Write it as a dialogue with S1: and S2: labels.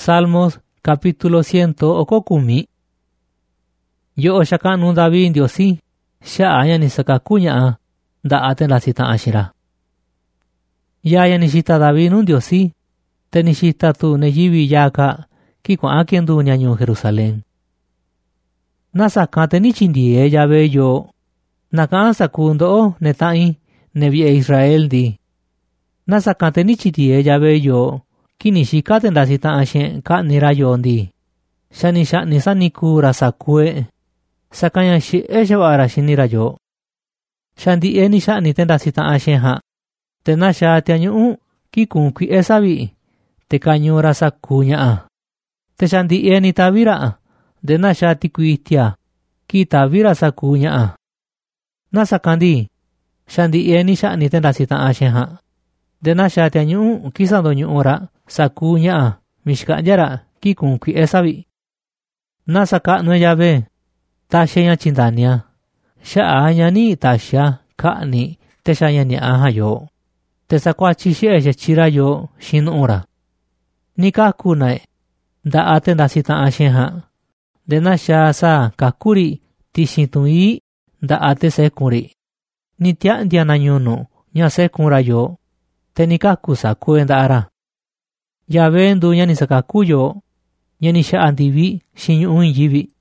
S1: Salmos capítulo 110. Yo shakanu David Ndiosi, sha'a ni sakakunya da aten la sita ashira. Ya ni shita David nu Ndiosi, te ni shita tu ne yivi yaka ki kwa akiendu nyanyo Jerusalén. Nasa kante ni chindie yabe yo, naka sakundo ne tai ne vie Israel di. Nasa kante ni chindie yabe yo, kini shikaten la sita ashen ka nira yondi. Shani shani saniku rasakue, sakanya shi eshawara shinira yo. Shandi eni shani tenda sita ashen ha, tena sha tianyu ki kunkwi esabi, te kanyo rasakunya a. Te shandi eni tabira, de na sha tikuitia, ki tabira sakunya a. Nasa kandi, shandi eni shani tenda sita ashen ha, de na sha tianyu kisando nyu ora, sakunya a, mishka jara ki kunkwi esabi. Nasa ka no yabe, tashenya chindania, sha'a ni tasha ka ni te shanya ni aha yo. Te sakwa chishe chira yo shin ora. Nika kunai, da aten da sita ashen ha, de na sha sa kakuri tishintui da ate sekuri. Nitia ndiana nyuno, nya sekura yo, te nika kusa kuenda ara. Yabe ndunya ni sakakuyo, yani sha andivi shinyu yivi.